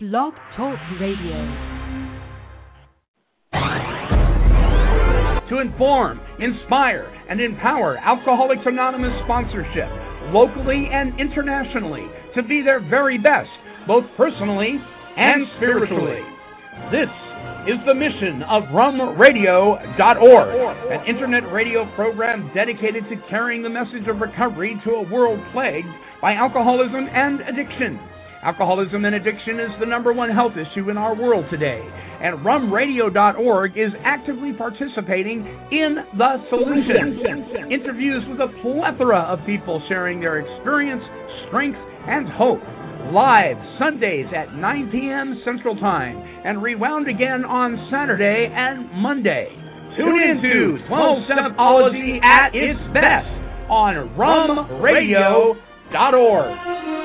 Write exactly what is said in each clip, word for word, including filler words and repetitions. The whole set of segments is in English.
Blog Talk Radio. To inform, inspire, and empower Alcoholics Anonymous sponsorship, locally and internationally, to be their very best, both personally and spiritually. This is the mission of rum radio dot org, an internet radio program dedicated to carrying the message of recovery to a world plagued by alcoholism and addiction. Alcoholism and addiction is the number one health issue in our world today, and rum radio dot org is actively participating in the solution. Interviews with a plethora of people sharing their experience, strength, and hope. Live Sundays at nine p.m. Central Time, and rewound again on Saturday and Monday. Tune in to twelve-Stepology at its best on rum radio dot org.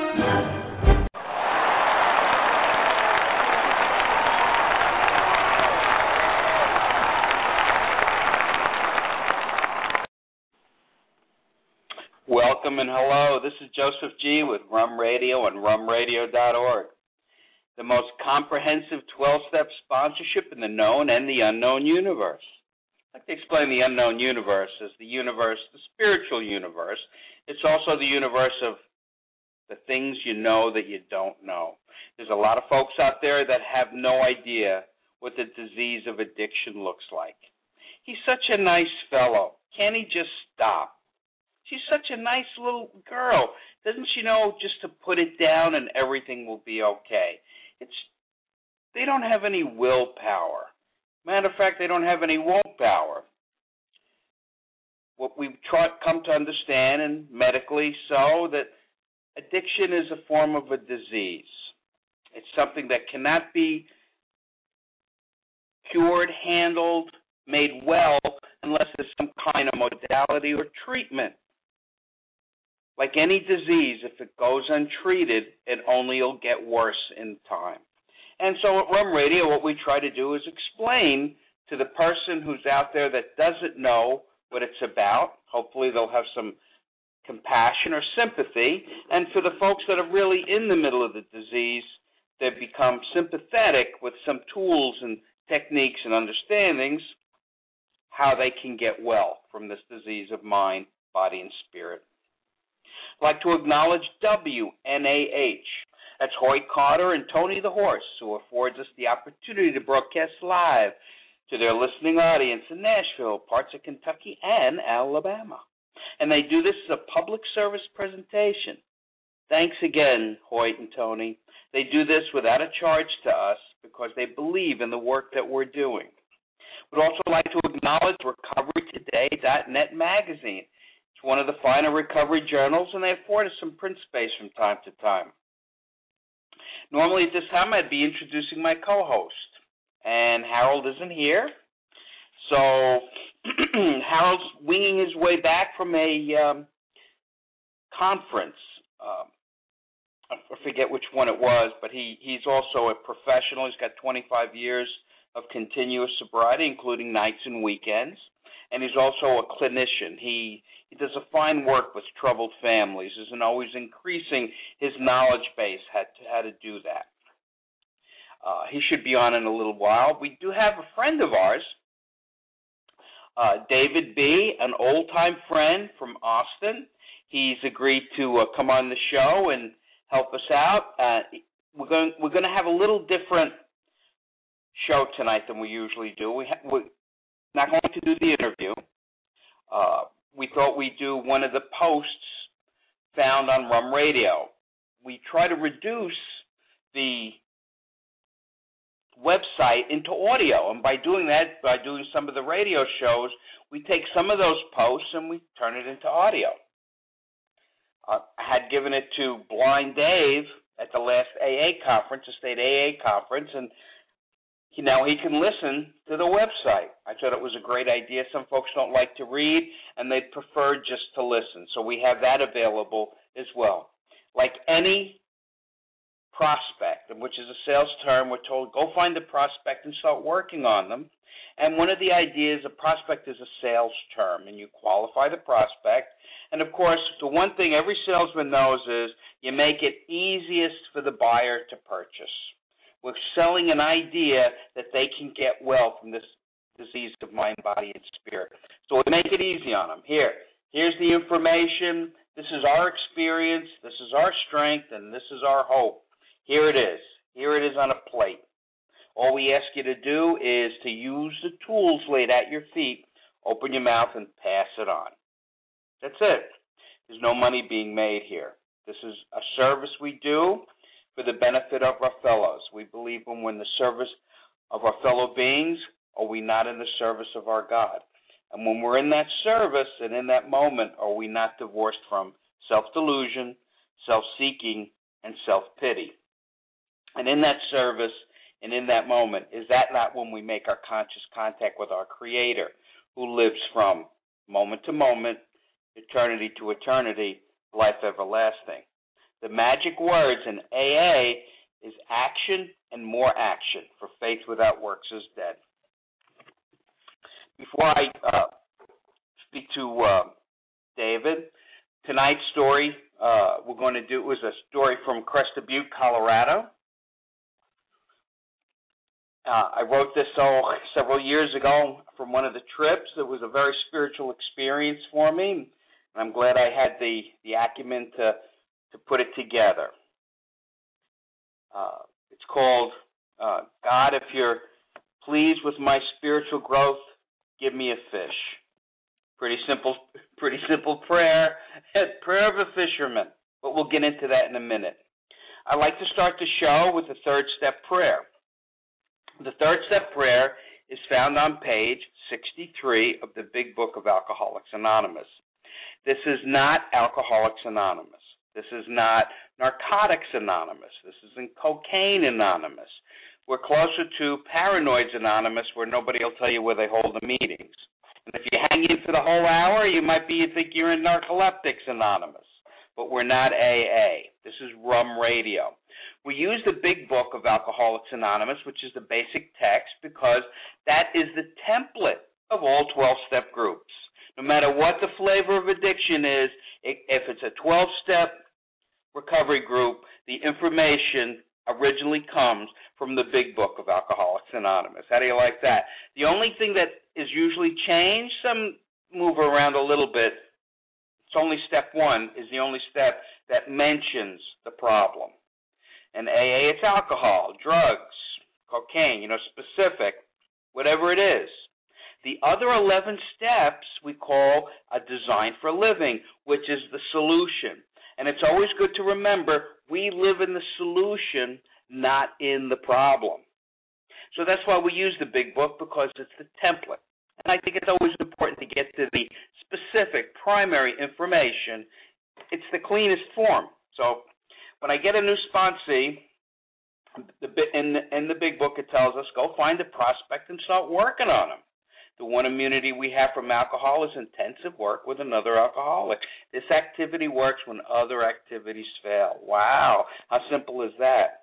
Welcome and hello. This is Joseph G. with Rum Radio and rum radio dot org, the most comprehensive twelve-step sponsorship in the known and the unknown universe. I'd like to explain the unknown universe as the universe, the spiritual universe. It's also the universe of the things you know that you don't know. There's a lot of folks out there that have no idea what the disease of addiction looks like. He's such a nice fellow. Can't he just stop? She's such a nice little girl. Doesn't she know just to put it down and everything will be okay? It's they don't have any willpower. Matter of fact, they don't have any won't power. What we've taught, come to understand, and medically so, that addiction is a form of a disease. It's something that cannot be cured, handled, made well, unless there's some kind of modality or treatment. Like any disease, if it goes untreated, it only will get worse in time. And so at Rum Radio, what we try to do is explain to the person who's out there that doesn't know what it's about. Hopefully they'll have some compassion or sympathy. And for the folks that are really in the middle of the disease, they become sympathetic with some tools and techniques and understandings how they can get well from this disease of mind, body, and spirit. I'd like to acknowledge W N A H. That's Hoyt Carter and Tony the Horse, who affords us the opportunity to broadcast live to their listening audience in Nashville, parts of Kentucky, and Alabama. And they do this as a public service presentation. Thanks again, Hoyt and Tony. They do this without a charge to us because they believe in the work that we're doing. We'd also like to acknowledge recovery today dot net magazine. It's one of the finer recovery journals, and they afford us some print space from time to time. Normally at this time, I'd be introducing my co-host, and Harold isn't here. So Harold's winging his way back from a um, conference. Um, I forget which one it was, but he, he's also a professional. He's got twenty-five years of continuous sobriety, including nights and weekends. And he's also a clinician. He he does a fine work with troubled families, and always increasing his knowledge base how to, how to do that. Uh, he should be on in a little while. We do have a friend of ours, uh, David B., an old-time friend from Austin. He's agreed to uh, come on the show and help us out. Uh, we're going we're going to have a little different show tonight than we usually do. We ha- we're not going to do the interview. Uh, we thought we'd do one of the posts found on Rum Radio. We try to reduce the website into audio, and by doing that, by doing some of the radio shows, we take some of those posts and we turn it into audio. Uh, I had given it to Blind Dave at the last A A conference, the state A A conference, and he, now he can listen to the website. I thought it was a great idea. Some folks don't like to read, and they prefer just to listen. So we have that available as well. Like any prospect, which is a sales term, we're told, go find a prospect and start working on them. And one of the ideas, a prospect is a sales term, and you qualify the prospect. And, of course, the one thing every salesman knows is you make it easiest for the buyer to purchase. We're selling an idea that they can get well from this disease of mind, body, and spirit. So we make it easy on them. Here, here's the information. This is our experience. This is our strength, and this is our hope. Here it is. Here it is on a plate. All we ask you to do is to use the tools laid at your feet, open your mouth, and pass it on. That's it. There's no money being made here. This is a service we do for the benefit of our fellows. We believe when we're in the service of our fellow beings, are we not in the service of our God? And when we're in that service and in that moment, are we not divorced from self-delusion, self-seeking, and self-pity? And in that service and in that moment, is that not when we make our conscious contact with our Creator, who lives from moment to moment, eternity to eternity, life everlasting? The magic words in A A is action and more action, for faith without works is dead. Before I uh, speak to uh, David, tonight's story uh, we're going to do is a story from Crested Butte, Colorado. Uh, I wrote this oh, several years ago from one of the trips. It was a very spiritual experience for me, and I'm glad I had the, the acumen to, to put it together. Uh, it's called, uh, God, if you're pleased with my spiritual growth, give me a fish. Pretty simple, pretty simple prayer, prayer of a fisherman, but we'll get into that in a minute. I'd like to start the show with the third step prayer. The third step prayer is found on page sixty-three of the Big Book of Alcoholics Anonymous. This is not Alcoholics Anonymous. This is not Narcotics Anonymous. This isn't Cocaine Anonymous. We're closer to Paranoids Anonymous, where nobody will tell you where they hold the meetings. And if you hang in for the whole hour, you might be you think you're in Narcoleptics Anonymous. But we're not A A. This is Rum Radio. We use the Big Book of Alcoholics Anonymous, which is the basic text, because that is the template of all twelve-step groups. No matter what the flavor of addiction is, if it's a twelve-step recovery group, the information originally comes from the Big Book of Alcoholics Anonymous. How do you like that? The only thing that is usually changed, some move around a little bit, it's only step one, is the only step that mentions the problem. And A A, it's alcohol, drugs, cocaine, you know, specific, whatever it is. The other eleven steps we call a design for living, which is the solution. And it's always good to remember we live in the solution, not in the problem. So that's why we use the Big Book, because it's the template. And I think it's always important to get to the specific primary information. It's the cleanest form. So when I get a new sponsee, the, in, the, in the Big Book it tells us, go find a prospect and start working on them. The one immunity we have from alcohol is intensive work with another alcoholic. This activity works when other activities fail. Wow, how simple is that?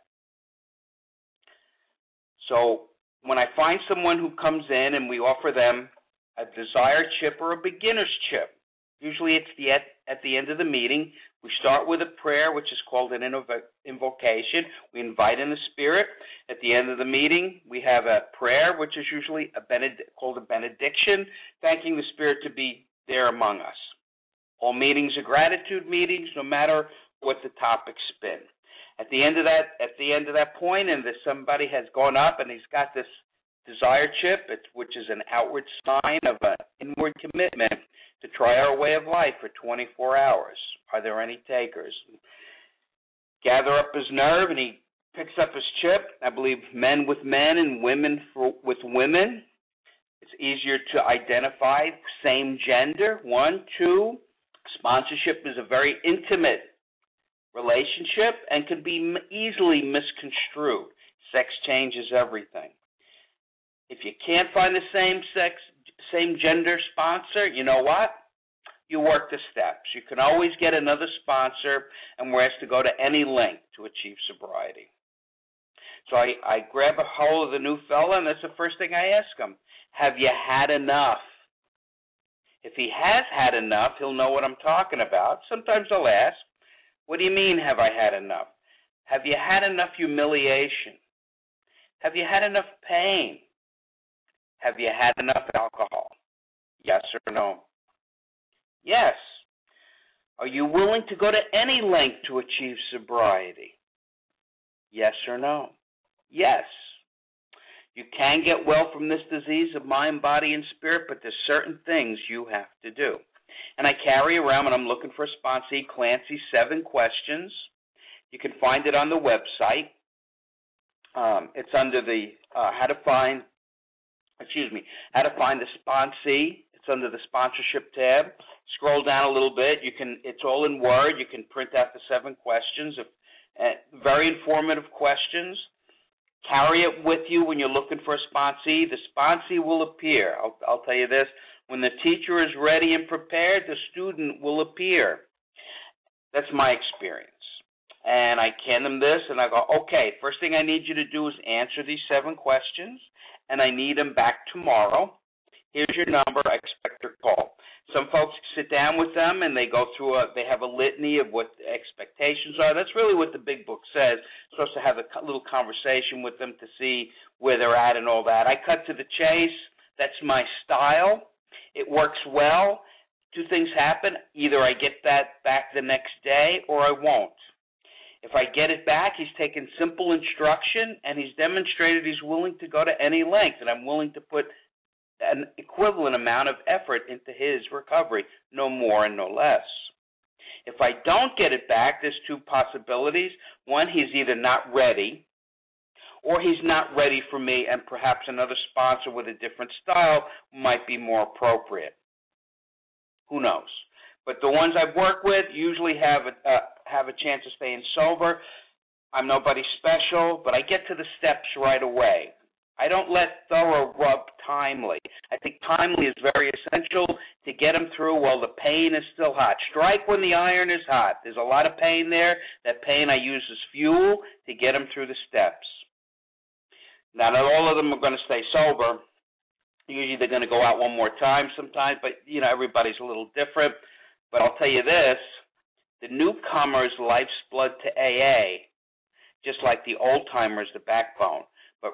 So when I find someone who comes in and we offer them a desired chip or a beginner's chip, usually it's the at, at the end of the meeting, we start with a prayer, which is called an invocation. We invite in the Spirit. At the end of the meeting, we have a prayer, which is usually a bened- called a benediction, thanking the Spirit to be there among us. All meetings are gratitude meetings, no matter what the topics spin. At the end of that, at the end of that point, and if somebody has gone up and he's got this desire chip, it's, which is an outward sign of an inward commitment to try our way of life for twenty-four hours. Are there any takers? Gather up his nerve, and he picks up his chip. I believe men with men and women for, with women. It's easier to identify same gender. One, two, sponsorship is a very intimate relationship and can be easily misconstrued. Sex changes everything. If you can't find the same sex, same gender sponsor, you know what? You work the steps. You can always get another sponsor, and we're asked to go to any length to achieve sobriety. So I, I grab a hold of the new fella, and that's the first thing I ask him. Have you had enough? If he has had enough, he'll know what I'm talking about. Sometimes I'll ask, what do you mean, have I had enough? Have you had enough humiliation? Have you had enough pain? Have you had enough alcohol? Yes or no? Yes. Are you willing to go to any length to achieve sobriety? Yes or no? Yes. You can get well from this disease of mind, body, and spirit, but there's certain things you have to do. And I carry around, when I'm looking for a sponsee, Clancy's Seven Questions. You can find it on the website. Um, it's under the uh, how to find, excuse me, how to find the sponsee. It's under the sponsorship tab. Scroll down a little bit. You can. It's all in Word. You can print out the seven questions. If, uh, very informative questions. Carry it with you when you're looking for a sponsee. The sponsee will appear. I'll, I'll tell you this. When the teacher is ready and prepared, the student will appear. That's my experience. And I hand them this, and I go, okay, first thing I need you to do is answer these seven questions, and I need them back tomorrow. Here's your number. I expect your call. Some folks sit down with them, and they go through a, they have a litany of what the expectations are. That's really what the big book says. You're supposed to have a little conversation with them to see where they're at and all that. I cut to the chase. That's my style. It works well. Two things happen. Either I get that back the next day or I won't. If I get it back, he's taken simple instruction, and he's demonstrated he's willing to go to any length, and I'm willing to put an equivalent amount of effort into his recovery, no more and no less. If I don't get it back, there's two possibilities. One, he's either not ready, or he's not ready for me, and perhaps another sponsor with a different style might be more appropriate. Who knows? But the ones I've worked with usually have a, uh, have a chance of staying sober. I'm nobody special, but I get to the steps right away. I don't let thorough rub timely. I think timely is very essential to get them through while the pain is still hot. Strike when the iron is hot. There's a lot of pain there. That pain I use as fuel to get them through the steps. Now, not all of them are going to stay sober. Usually they're going to go out one more time sometimes, but, you know, everybody's a little different. But I'll tell you this, the newcomer's life's blood to A A, just like the old-timer's the backbone. But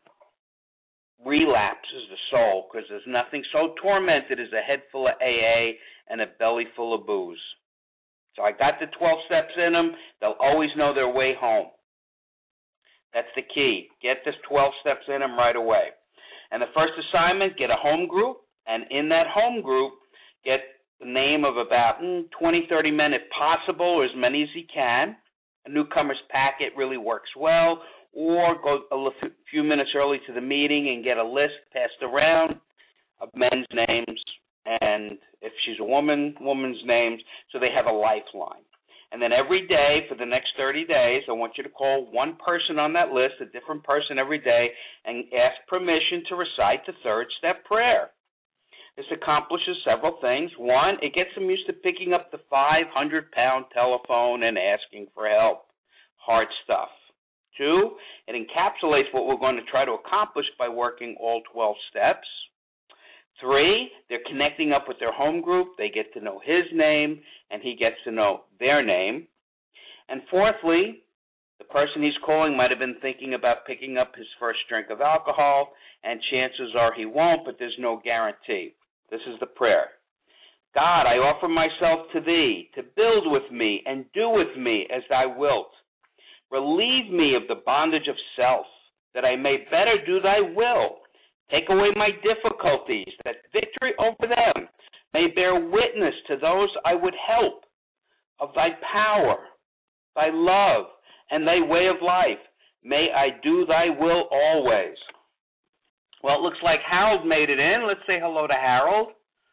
relapse is the soul, because there's nothing so tormented as a head full of A A and a belly full of booze. So I got the twelve steps in them. They'll always know their way home. That's the key. Get this twelve steps in them right away. And the first assignment, get a home group, and in that home group, get the name of about mm, twenty, thirty men if possible, or as many as he can. A newcomer's packet really works well. Or go a few minutes early to the meeting and get a list passed around of men's names, and if she's a woman, woman's names, so they have a lifeline. And then every day for the next thirty days, I want you to call one person on that list, a different person every day, and ask permission to recite the third step prayer. This accomplishes several things. One, it gets them used to picking up the five hundred pound telephone and asking for help. Hard stuff. Two, it encapsulates what we're going to try to accomplish by working all twelve steps. Three, they're connecting up with their home group. They get to know his name, and he gets to know their name. And fourthly, the person he's calling might have been thinking about picking up his first drink of alcohol, and chances are he won't, but there's no guarantee. This is the prayer. God, I offer myself to thee, to build with me and do with me as thou wilt. Relieve me of the bondage of self, that I may better do thy will. Take away my difficulties, that victory over them may bear witness to those I would help of thy power, thy love, and thy way of life. May I do thy will always. Well, it looks like Harold made it in. Let's say hello to Harold.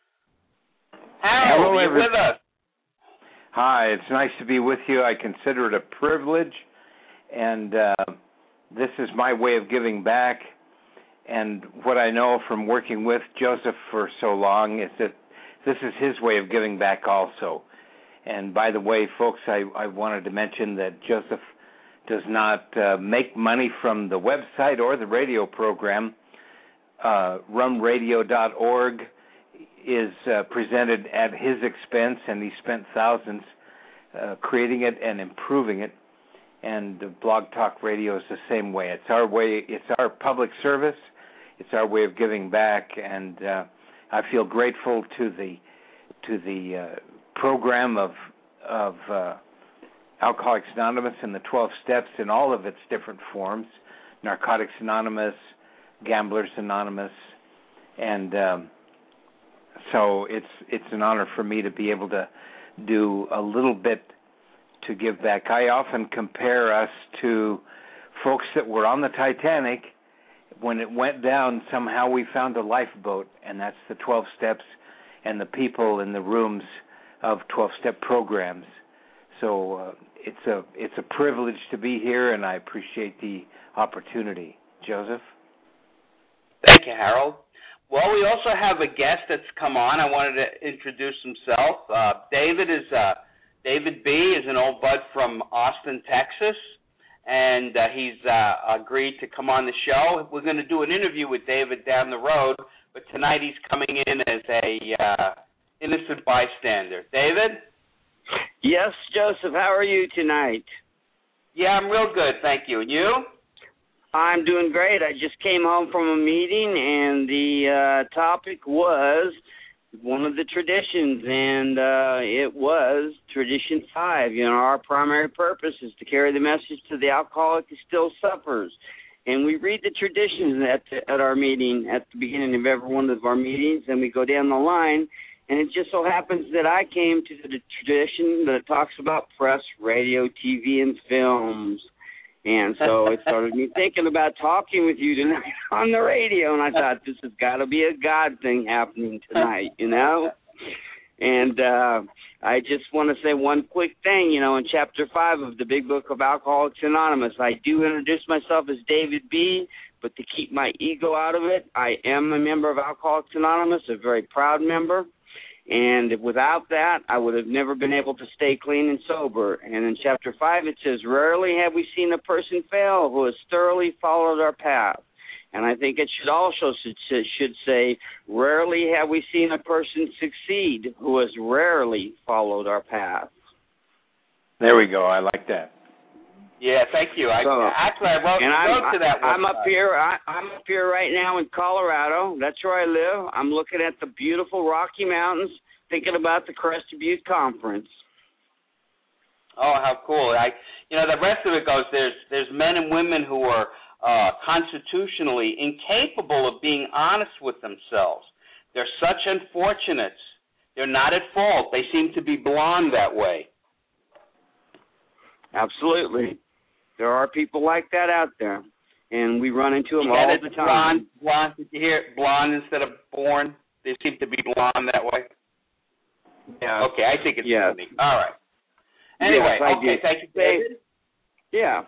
Harold, hello, are you with us? Hi, it's nice to be with you. I consider it a privilege, and uh, this is my way of giving back. And what I know from working with Joseph for so long is that this is his way of giving back also. And by the way, folks, I, I wanted to mention that Joseph does not uh, make money from the website or the radio program. Uh, rum radio dot org is uh, presented at his expense, and he spent thousands uh, creating it and improving it. and Blog Talk Radio is the same way. It's our way. It's our public service. It's our way of giving back, and uh, I feel grateful to the to the uh, program of of uh, Alcoholics Anonymous and the twelve Steps in all of its different forms: Narcotics Anonymous, Gamblers Anonymous, and um, so it's it's an honor for me to be able to do a little bit to give back. I often compare us to folks that were on the Titanic. When it went down, somehow we found a lifeboat, and that's the twelve Steps and the people in the rooms of twelve-step programs. So uh, it's a it's a privilege to be here, and I appreciate the opportunity. Joseph? Thank you, Harold. Well, we also have a guest that's come on. I wanted to introduce himself. Uh, David is uh, David B. is an old bud from Austin, Texas, and uh, he's uh, agreed to come on the show. We're going to do an interview with David down the road, but tonight he's coming in as a uh, innocent bystander. David? Yes, Joseph. How are you tonight? Yeah, I'm real good, thank you. And you? I'm doing great. I just came home from a meeting, and the uh, topic was one of the traditions, and uh, it was Tradition five. You know, our primary purpose is to carry the message to the alcoholic who still suffers. And we read the traditions at, the, at our meeting, at the beginning of every one of our meetings, and we go down the line. And it just so happens that I came to the tradition that talks about press, radio, T V, and films. And so it started me thinking about talking with you tonight on the radio, and I thought this has got to be a God thing happening tonight, you know? And uh, I just want to say one quick thing, you know, in Chapter five of the Big Book of Alcoholics Anonymous, I do introduce myself as David B., but to keep my ego out of it, I am a member of Alcoholics Anonymous, a very proud member. And without that, I would have never been able to stay clean and sober. And in Chapter five, it says, rarely have we seen a person fail who has thoroughly followed our path. And I think it should also should say, rarely have we seen a person succeed who has rarely followed our path. There we go. I like that. Yeah, thank you. I, so, actually, I wrote, and wrote I'm, to that I'm website. up here. I, I'm up here right now in Colorado. That's where I live. I'm looking at the beautiful Rocky Mountains, thinking about the Crested Butte Conference. Oh, how cool! I, you know, the rest of it goes. There's there's men and women who are uh, constitutionally incapable of being honest with themselves. They're such unfortunates. They're not at fault. They seem to be blonde that way. Absolutely. There are people like that out there, and we run into them you all it, the time. Blonde, blonde. Did you hear it? Blonde instead of born? They seem to be blonde that way. Yeah. Okay, I think it's yes. funny. All right. Anyway, yes, okay, thank you, David. Yeah.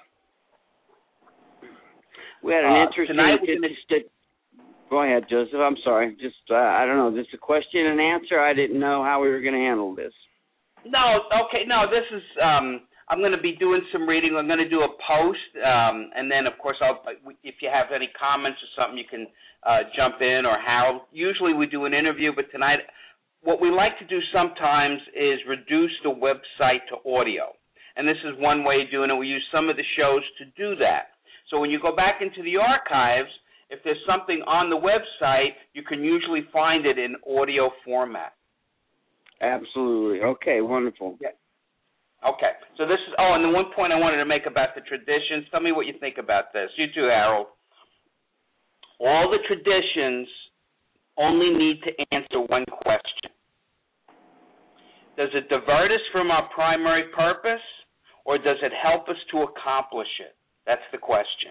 We had an uh, interesting... Tonight we're gonna... st- Go ahead, Joseph. I'm sorry. Just, uh, I don't know, just a question and answer. I didn't know how we were going to handle this. No, okay, no, this is... Um, I'm going to be doing some reading. I'm going to do a post, um, and then, of course, I'll, if you have any comments or something, you can uh, jump in, or Harold. Usually we do an interview, but tonight what we like to do sometimes is reduce the website to audio, and this is one way of doing it. We use some of the shows to do that. So when you go back into the archives, if there's something on the website, you can usually find it in audio format. Absolutely. Okay, wonderful. Yeah. Okay, so this is, oh, and the one point I wanted to make about the traditions, tell me what you think about this. You too, Harold. All the traditions only need to answer one question. Does it divert us from our primary purpose, or does it help us to accomplish it? That's the question.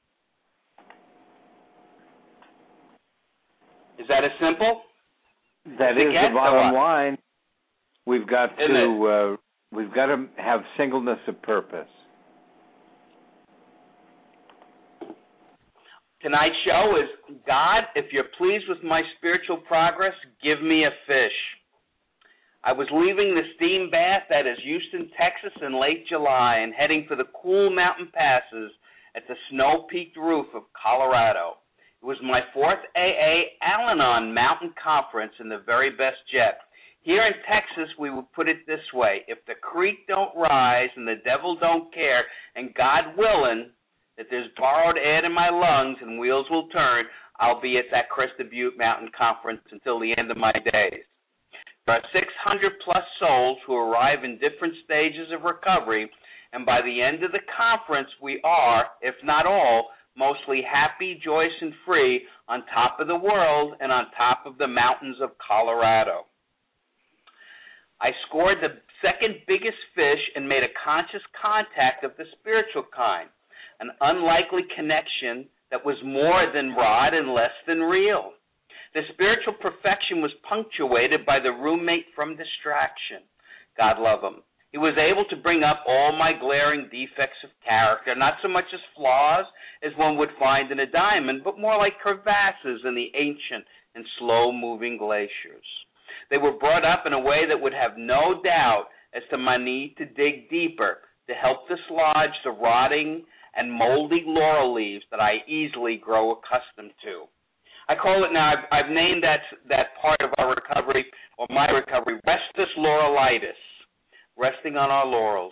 Is that as simple? That is the bottom line. We've got Isn't to... Uh, We've got to have singleness of purpose. Tonight's show is, God, if you're pleased with my spiritual progress, give me a fish. I was leaving the steam bath that is Houston, Texas in late July and heading for the cool mountain passes at the snow-peaked roof of Colorado. It was my fourth A A Al-Anon Mountain Conference in the very best jet. Here in Texas, we would put it this way. If the creek don't rise and the devil don't care, and God willing that there's borrowed air in my lungs and wheels will turn, I'll be at that Crested Butte Mountain Conference until the end of my days. There are six hundred plus souls who arrive in different stages of recovery, and by the end of the conference, we are, if not all, mostly happy, joyous, and free on top of the world and on top of the mountains of Colorado. I scored the second biggest fish and made a conscious contact of the spiritual kind, an unlikely connection that was more than rod and less than real. The spiritual perfection was punctuated by the roommate from distraction. God love him. He was able to bring up all my glaring defects of character, not so much as flaws as one would find in a diamond, but more like crevasses in the ancient and slow-moving glaciers. They were brought up in a way that would have no doubt as to my need to dig deeper to help dislodge the rotting and moldy laurel leaves that I easily grow accustomed to. I call it now, I've, I've named that, that part of our recovery, or my recovery, restus laurelitis, resting on our laurels.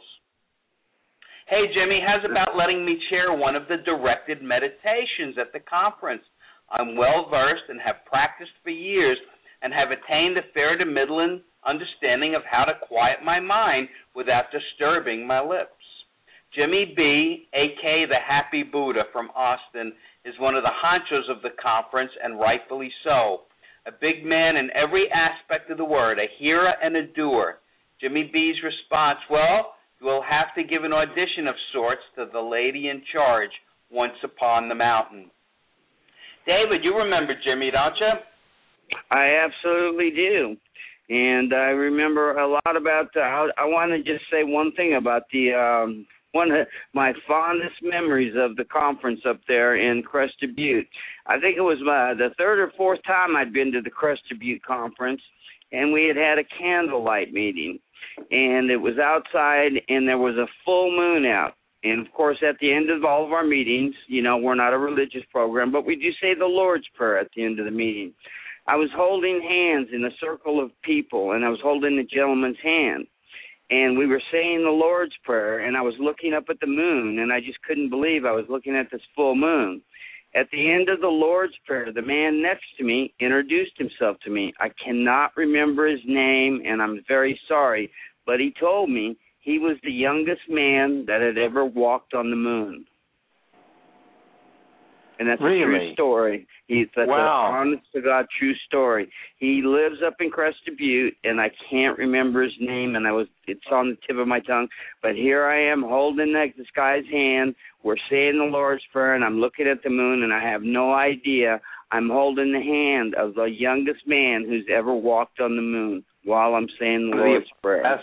Hey, Jimmy, how's about letting me share one of the directed meditations at the conference? I'm well-versed and have practiced for years and have attained a fair to middling understanding of how to quiet my mind without disturbing my lips. Jimmy B, a k a the Happy Buddha from Austin, is one of the honchos of the conference, and rightfully so. A big man in every aspect of the word, a hearer and a doer. Jimmy B's response, well, you will have to give an audition of sorts to the lady in charge once upon the mountain. David, you remember Jimmy, don't you? I absolutely do. And I remember a lot about, uh, I, I want to just say one thing about the, um, one of my fondest memories of the conference up there in Crested Butte. I think it was my, the third or fourth time I'd been to the Crested Butte conference, and we had had a candlelight meeting. And it was outside, and there was a full moon out. And, of course, at the end of all of our meetings, you know, we're not a religious program, but we do say the Lord's Prayer at the end of the meeting. I was holding hands in a circle of people, and I was holding the gentleman's hand. And we were saying the Lord's Prayer, and I was looking up at the moon, and I just couldn't believe I was looking at this full moon. At the end of the Lord's Prayer, the man next to me introduced himself to me. I cannot remember his name, and I'm very sorry, but he told me he was the youngest man that had ever walked on the moon. And that's really? a true story. He's that's wow. an honest-to-God true story. He lives up in Crested Butte, and I can't remember his name, and I was it's on the tip of my tongue. But here I am holding that, this guy's hand. We're saying the Lord's Prayer, and I'm looking at the moon, and I have no idea. I'm holding the hand of the youngest man who's ever walked on the moon while I'm saying the Lord's Prayer.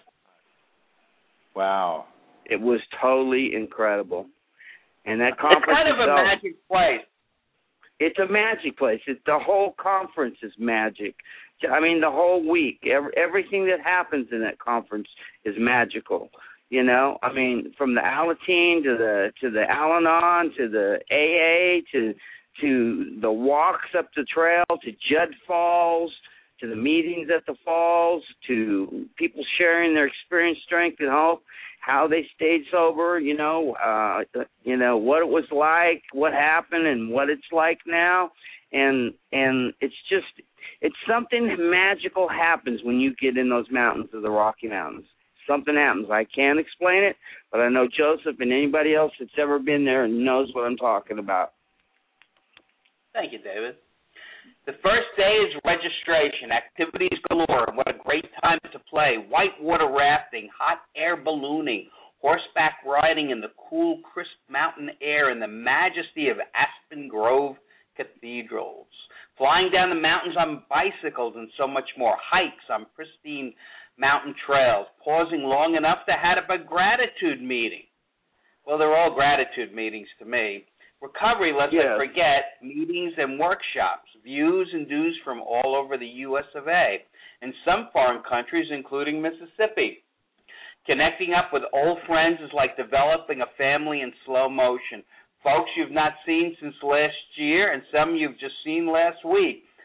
Wow. It was totally incredible. And that conference it's kind of itself, a magic place. It's a magic place. It's, the whole conference is magic. I mean, the whole week, every, everything that happens in that conference is magical. You know, I mean, from the Alateen to the to the Al-Anon to the A A to to the walks up the trail to Judd Falls to the meetings at the falls to people sharing their experience, strength, and hope. How they stayed sober, you know, uh, you know what it was like, what happened, and what it's like now, and and it's just it's something magical happens when you get in those mountains of the Rocky Mountains. Something happens. I can't explain it, but I know Joseph and anybody else that's ever been there knows what I'm talking about. Thank you, David. The first day is registration, activities galore. What a great time to play. Whitewater rafting, hot air ballooning, horseback riding in the cool, crisp mountain air and the majesty of Aspen Grove cathedrals. Flying down the mountains on bicycles and so much more. Hikes on pristine mountain trails. Pausing long enough to have a gratitude meeting. Well, they're all gratitude meetings to me. Recovery, let's yes. not forget, meetings and workshops, views and dues from all over the U S of A, and some foreign countries, including Mississippi. Connecting up with old friends is like developing a family in slow motion. Folks you've not seen since last year, and some you've just seen last week.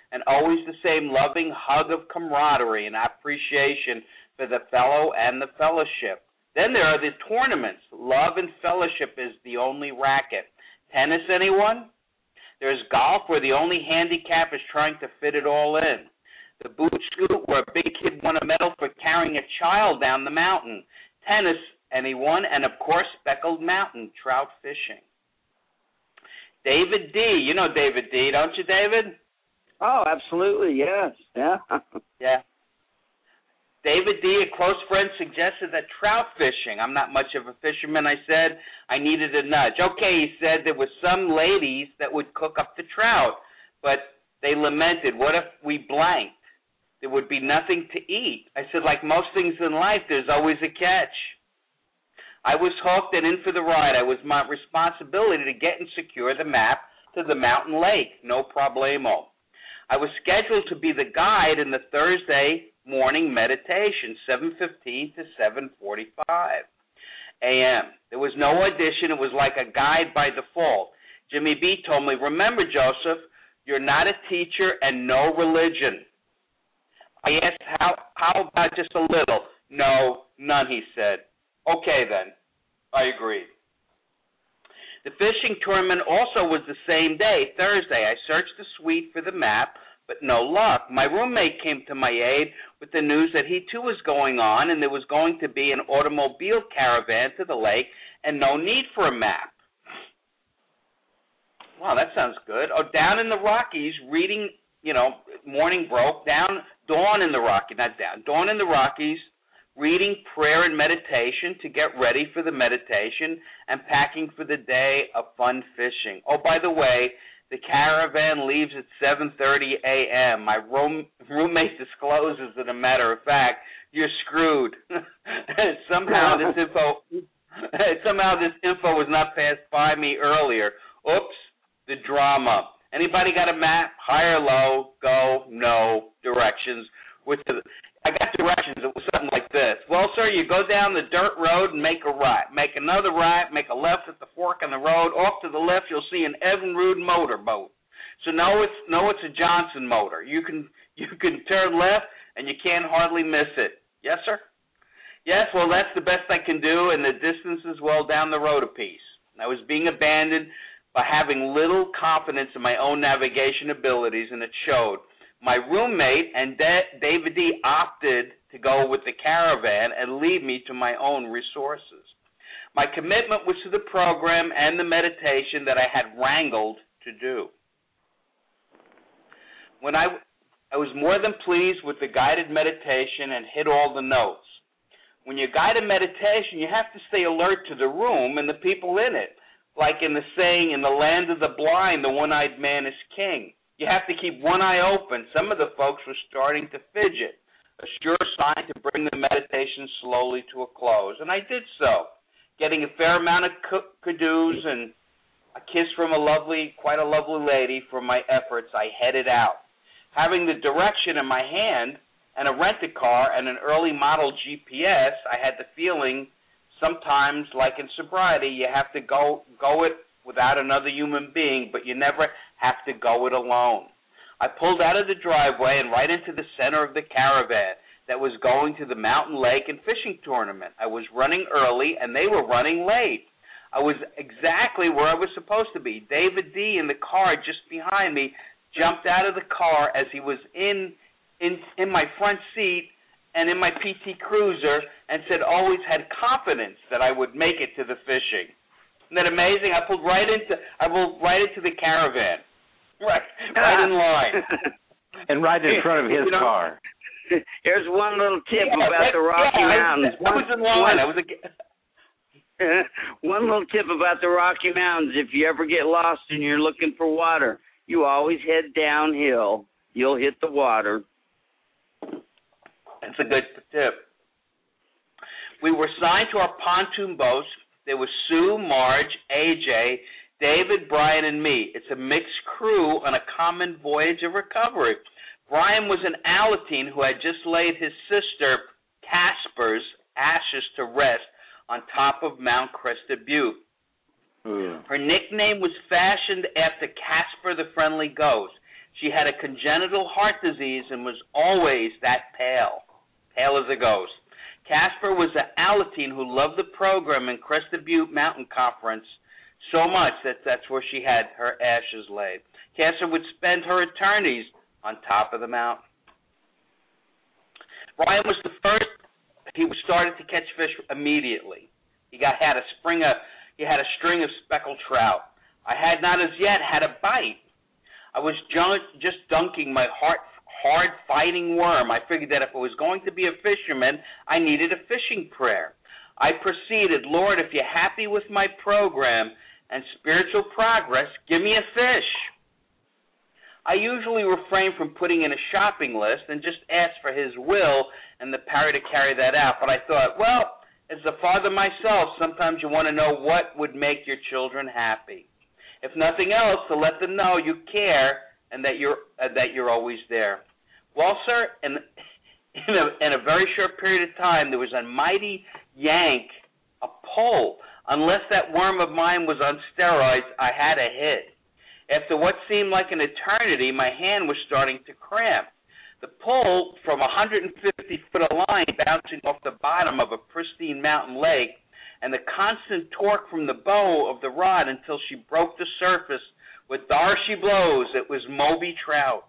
and always the same loving hug of camaraderie and appreciation for the fellow and the fellowship. Then there are the tournaments. Love and fellowship is the only racket. Tennis, anyone? There's golf, where the only handicap is trying to fit it all in. The boot scoot, where a big kid won a medal for carrying a child down the mountain. Tennis, anyone? And, of course, Speckled Mountain, trout fishing. David D. You know David D., don't you, David? Oh, absolutely, yes. Yeah. Yeah. David D., a close friend, suggested that trout fishing. I'm not much of a fisherman, I said. I needed a nudge. Okay, he said, there were some ladies that would cook up the trout, but they lamented, what if we blanked? There would be nothing to eat. I said, like most things in life, there's always a catch. I was hooked and in for the ride. It was my responsibility to get and secure the map to the mountain lake. No problemo. I was scheduled to be the guide in the Thursday morning meditation, seven fifteen to seven forty-five a.m. There was no audition. It was like a guide by default. Jimmy B told me, remember, Joseph, you're not a teacher and no religion. I asked, how, how about just a little? No, none, he said. Okay, then. I agreed. The fishing tournament also was the same day, Thursday. I searched the suite for the map, but no luck. My roommate came to my aid with the news that he too was going on, and there was going to be an automobile caravan to the lake and no need for a map. Wow, that sounds good. Oh, down in the Rockies, reading, you know, morning broke, down, dawn in the Rockies, not down, dawn in the Rockies, reading prayer and meditation to get ready for the meditation and packing for the day of fun fishing. Oh, by the way, the caravan leaves at seven thirty a.m. My room, roommate discloses that, a matter of fact, you're screwed. somehow this info, somehow this info was not passed by me earlier. Oops, the drama. Anybody got a map? High or low? Go, no, directions. With the, I got directions. It was something like this. Well, sir, you go down the dirt road and make a right. Make another right. Make a left at the fork in the road. Off to the left, you'll see an Evinrude motorboat. So no, it's no, it's a Johnson motor. You can you can turn left, and you can't hardly miss it. Yes, sir. Yes. Well, that's the best I can do, and the distance is well down the road a piece. I was being abandoned by having little confidence in my own navigation abilities, and it showed. My roommate and Da- David D. opted to go with the caravan and leave me to my own resources. My commitment was to the program and the meditation that I had wrangled to do. When I, I was more than pleased with the guided meditation and hit all the notes. When you guide a meditation, you have to stay alert to the room and the people in it. Like in the saying, in the land of the blind, the one-eyed man is king. You have to keep one eye open. Some of the folks were starting to fidget, a sure sign to bring the meditation slowly to a close. And I did so, getting a fair amount of kudos and a kiss from a lovely, quite a lovely lady for my efforts. I headed out. Having the direction in my hand and a rent-a-car and an early model G P S, I had the feeling sometimes, like in sobriety, you have to go go it without another human being, but you never have to go it alone. I pulled out of the driveway and right into the center of the caravan that was going to the mountain lake and fishing tournament. I was running early, and they were running late. I was exactly where I was supposed to be. David D. in the car just behind me jumped out of the car as he was in in, in my front seat and in my P T Cruiser, and said always had confidence that I would make it to the fishing. Isn't that amazing? I pulled right into I pulled right into the caravan, right, right in line, and right in front of his you know, car. Here's one little tip yeah, about that, the Rocky yeah, Mountains. I was, I was in line. One, I was a, one little tip about the Rocky Mountains: if you ever get lost and you're looking for water, you always head downhill. You'll hit the water. That's a good tip. We were assigned to our pontoon boats. There was Sue, Marge, A J, David, Brian, and me. It's a mixed crew on a common voyage of recovery. Brian was an Alateen who had just laid his sister Casper's ashes to rest on top of Mount Crested Butte. Mm. Her nickname was fashioned after Casper the Friendly Ghost. She had a congenital heart disease and was always that pale, pale as a ghost. Casper was an Alateen who loved the program in Crested Butte Mountain Conference so much that that's where she had her ashes laid. Casper would spend her eternities on top of the mountain. Brian was the first. He started to catch fish immediately. He got had a spring of he had a string of speckled trout. I had not as yet had a bite. I was just dunking my heart hard fighting worm. I figured that if I was going to be a fisherman, I needed a fishing prayer. I proceeded, Lord, if you're happy with my program and spiritual progress, give me a fish. I usually refrain from putting in a shopping list and just ask for his will and the power to carry that out. But I thought, well, as a father myself, sometimes you want to know what would make your children happy. If nothing else, to let them know you care and that you're uh, that you're always there. Well, sir, in, in, a, in a very short period of time, there was a mighty yank, a pull. Unless that worm of mine was on steroids, I had a hit. After what seemed like an eternity, my hand was starting to cramp. The pull from one hundred fifty foot of line bouncing off the bottom of a pristine mountain lake and the constant torque from the bow of the rod until she broke the surface with Darcy blows, it was Moby trout.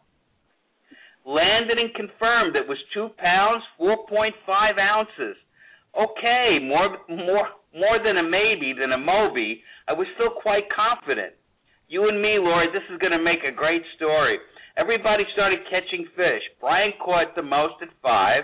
Landed and confirmed it was two pounds, four point five ounces. Okay, more more more than a maybe than a Moby. I was still quite confident. You and me, Lord, this is going to make a great story. Everybody started catching fish. Brian caught the most at five.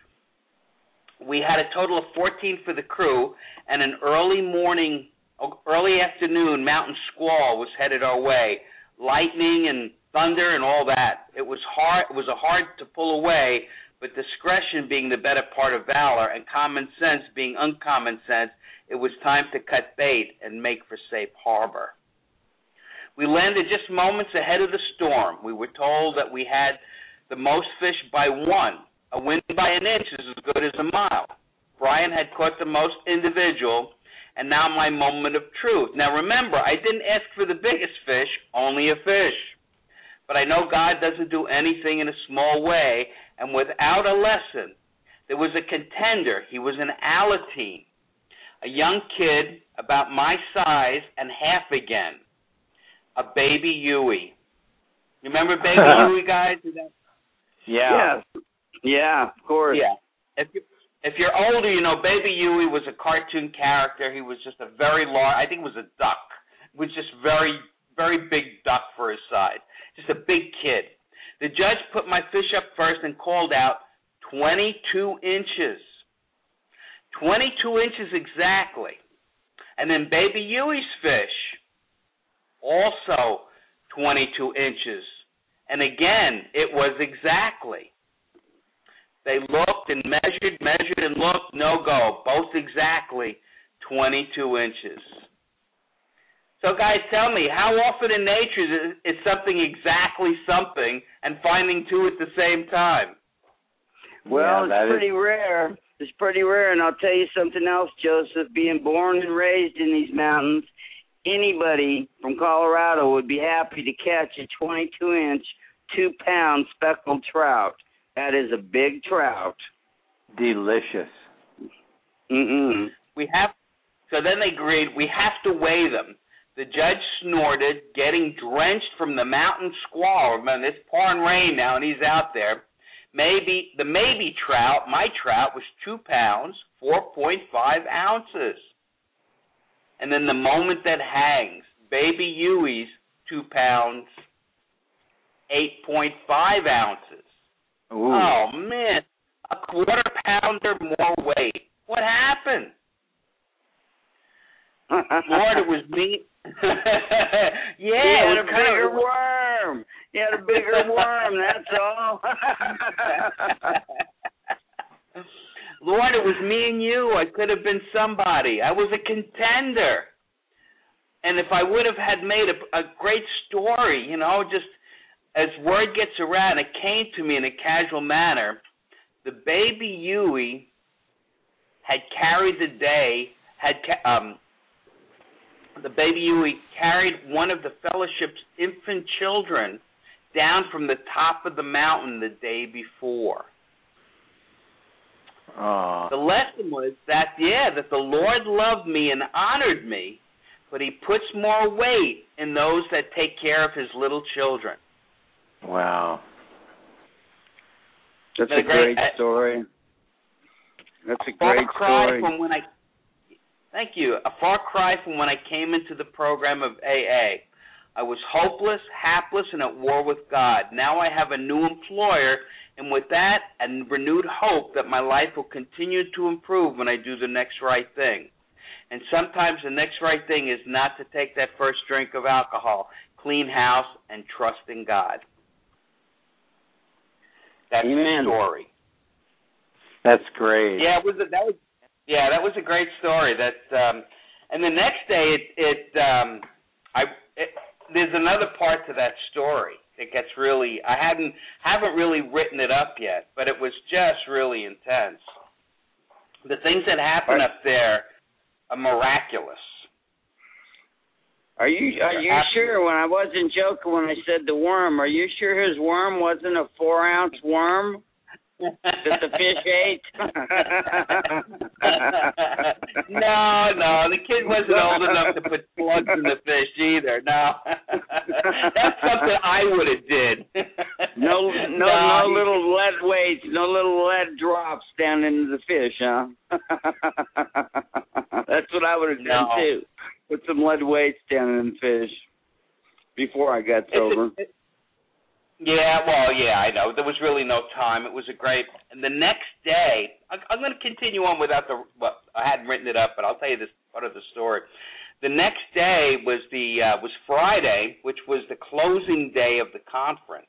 We had a total of fourteen for the crew, and an early morning, early afternoon mountain squall was headed our way. Lightning and thunder and all that. It was hard. It was a hard to pull away, but discretion being the better part of valor and common sense being uncommon sense, it was time to cut bait and make for safe harbor. We landed just moments ahead of the storm. We were told that we had the most fish by one. A wind by an inch is as good as a mile. Brian had caught the most individual, and now my moment of truth. Now remember, I didn't ask for the biggest fish, only a fish. But I know God doesn't do anything in a small way, and without a lesson, there was a contender. He was an Alateen, a young kid about my size and half again, a baby Huey. You remember baby Huey, guys? Yeah. Yeah. Yeah, of course. Yeah. If you if you're older, you know Baby Huey was a cartoon character. He was just a very large. I think it was a duck. It was just very very big duck for his size. Just a big kid. The judge put my fish up first and called out twenty-two inches. twenty-two inches exactly. And then Baby Huey's fish, also twenty-two inches. And again, it was exactly. They looked and measured, measured and looked, no go, both exactly twenty-two inches. So guys, tell me, how often in nature is, is something exactly something and finding two at the same time? Well, yeah, it's pretty is... rare. It's pretty rare, and I'll tell you something else, Joseph. Being born and raised in these mountains, anybody from Colorado would be happy to catch a twenty-two inch, two pound speckled trout. That is a big trout. Delicious. Mm-mm. We have, so then they agreed, we have to weigh them. The judge snorted, getting drenched from the mountain squall. Remember, it's pouring rain now, and he's out there. Maybe the maybe trout, my trout, was two pounds, four point five ounces. And then the moment that hangs, Baby Huey's two pounds, eight point five ounces. Ooh. Oh, man, a quarter pounder more weight. What happened? Lord, it was me. yeah, he it had was a bigger kind of... worm. He had a bigger worm, that's all. Lord, it was me and you. I could have been somebody. I was a contender. And if I would have had made a, a great story, you know, just... as word gets around, it came to me in a casual manner, the Baby Huey had carried the day, had um, the Baby Huey carried one of the fellowship's infant children down from the top of the mountain the day before. Oh. The lesson was that, yeah, that the Lord loved me and honored me, but he puts more weight in those that take care of his little children. Wow. That's a great story. That's a great story. From when I, thank you. A far cry from when I came into the program of A A. I was hopeless, hapless, and at war with God. Now I have a new employer, and with that, a renewed hope that my life will continue to improve when I do the next right thing. And sometimes the next right thing is not to take that first drink of alcohol, clean house, and trust in God. That's Amen. the story. That's great. Yeah, it was a, that was yeah, that was a great story. That um, and the next day, it, it um, I it, there's another part to that story. It gets really I hadn't haven't really written it up yet, but it was just really intense. The things that happen are, up there are miraculous. Are you are you sure? When I wasn't joking when I said the worm, are you sure his worm wasn't a four ounce worm that the fish ate? no, no, the kid wasn't old enough to put plugs in the fish either. No, that's something I would have did. no, no, no, no little lead weights, no little lead drops down into the fish, huh? That's what I would have done no. too. Put some lead weights down in the fish before I got sober. A, it, yeah, well, yeah, I know. There was really no time. It was a great. And the next day, I, I'm going to continue on without the. Well, I hadn't written it up, but I'll tell you this part of the story. The next day was the uh, was Friday, which was the closing day of the conference.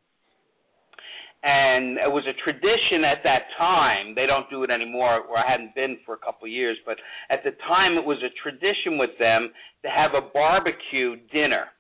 And it was a tradition at that time. They don't do it anymore, or I hadn't been for a couple of years, but at the time it was a tradition with them to have a barbecue dinner.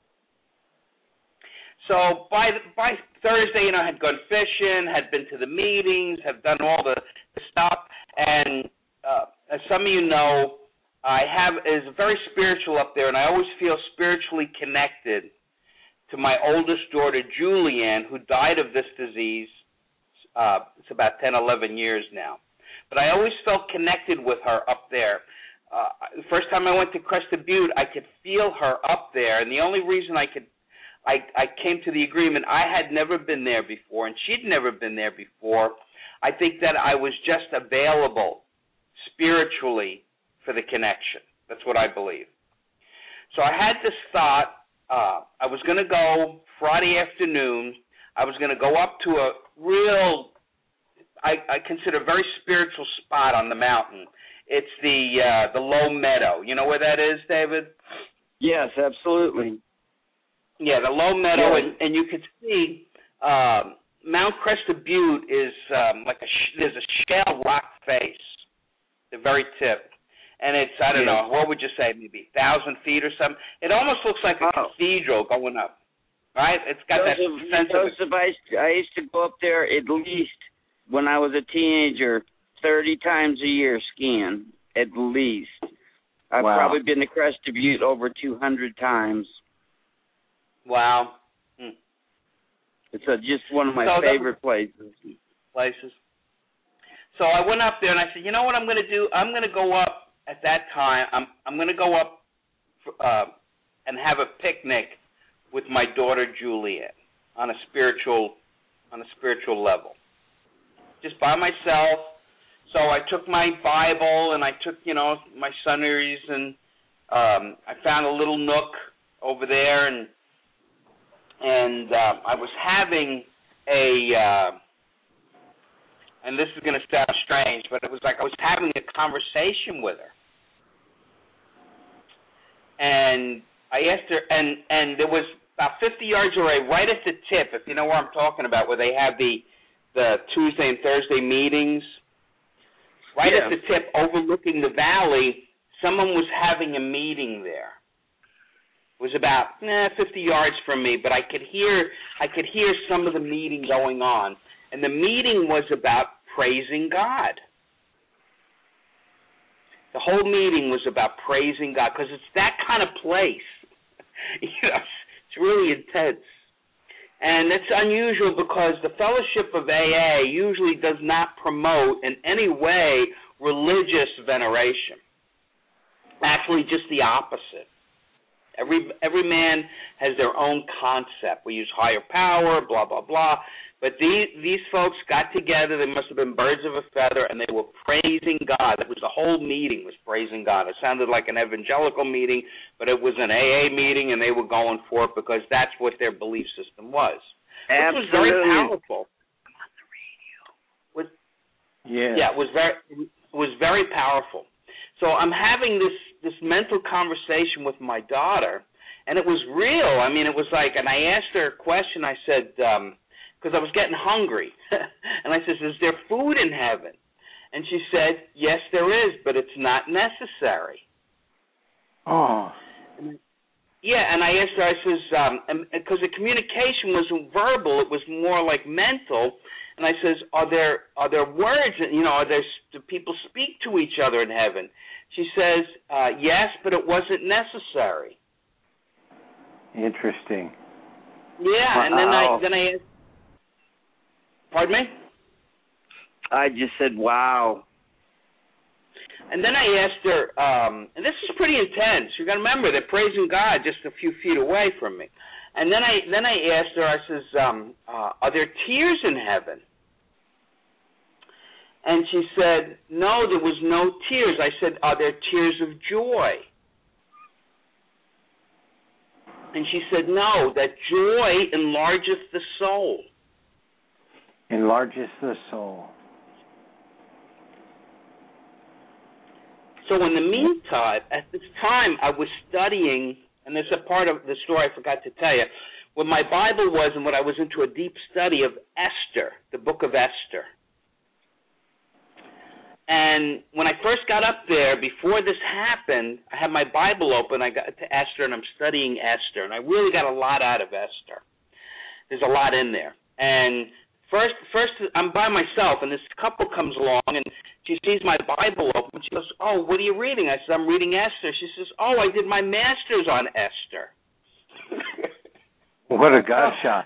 So by by Thursday, you know, I had gone fishing, had been to the meetings, had done all the, the stuff, and uh, as some of you know, I have is very spiritual up there, and I always feel spiritually connected to my oldest daughter, Julianne, who died of this disease. Uh, it's about ten, eleven years now. But I always felt connected with her up there. Uh, the first time I went to Crested Butte, I could feel her up there, and the only reason I could, I, I came to the agreement, I had never been there before, and she'd never been there before. I think that I was just available spiritually for the connection. That's what I believe. So I had this thought. Uh, I was going to go Friday afternoon. I was going to go up to a real, I, I consider, very spiritual spot on the mountain. It's the uh, the Low Meadow. You know where that is, David? Yes, absolutely. Yeah, the Low Meadow, yes. and, and you could see um, Mount Crested Butte is um, like a sh- there's a shale rock face, the very tip. And it's, I don't yeah. know, what would you say, maybe one thousand feet or something? It almost looks like a oh. cathedral going up, right? It's got Joseph, that sense Joseph, of... I used, to, I used to go up there at least, when I was a teenager, thirty times a year skiing, at least. I've wow. probably been to Crested Butte over two hundred times. Wow. Hmm. It's a, just one of my so favorite places. Places. So I went up there, and I said, you know what I'm going to do? I'm going to go up. At that time, I'm I'm going to go up uh, and have a picnic with my daughter Juliet on a spiritual on a spiritual level, just by myself. So I took my Bible and I took you know my sundries and um, I found a little nook over there and and uh, I was having a uh, and this is going to sound strange, but it was like I was having a conversation with her. And I asked her, and, and there was about fifty yards away, right at the tip, if you know where I'm talking about, where they have the the Tuesday and Thursday meetings, right yeah. at the tip overlooking the valley, someone was having a meeting there. It was about eh, fifty yards from me, but I could hear I could hear some of the meeting going on. And the meeting was about praising God. The whole meeting was about praising God because it's that kind of place. you know, it's really intense. And it's unusual because the Fellowship of A A usually does not promote in any way religious veneration. Actually, just the opposite. Every every man has their own concept. We use higher power, blah, blah, blah. But these, these folks got together. They must have been birds of a feather, and they were praising God. That was the whole meeting was praising God. It sounded like an evangelical meeting, but it was an A A meeting, and they were going for it because that's what their belief system was. Absolutely. Which was very powerful. Was, yeah. Yeah, it was very, it was very powerful. So I'm having this, this mental conversation with my daughter, and it was real. I mean, it was like, and I asked her a question. I said, um, because I was getting hungry. And I said, is there food in heaven? And she said, yes, there is, but it's not necessary. Oh. Yeah, and I asked her, I says, um, because the communication wasn't verbal, it was more like mental. And I says, are there are there words, you know, are there, do people speak to each other in heaven? She says, uh, yes, but it wasn't necessary. Interesting. Yeah, wow. and then I then I asked, pardon me? I just said, wow. And then I asked her, um, and this is pretty intense. You got to remember, they're praising God just a few feet away from me. And then I then I asked her, I says, um, uh, are there tears in heaven? And she said, no, there was no tears. I said, are there tears of joy? And she said, no, that joy enlargeth the soul. Enlarges the soul. So in the meantime, at this time, I was studying, and there's a part of the story I forgot to tell you, what my Bible was and what I was into a deep study of Esther, the book of Esther. And when I first got up there, before this happened, I had my Bible open. I got to Esther, and I'm studying Esther. And I really got a lot out of Esther. There's a lot in there. And first, first I'm by myself, and this couple comes along, and she sees my Bible open. She goes, oh, what are you reading? I said, I'm reading Esther. She says, oh, I did my master's on Esther. What a God shot.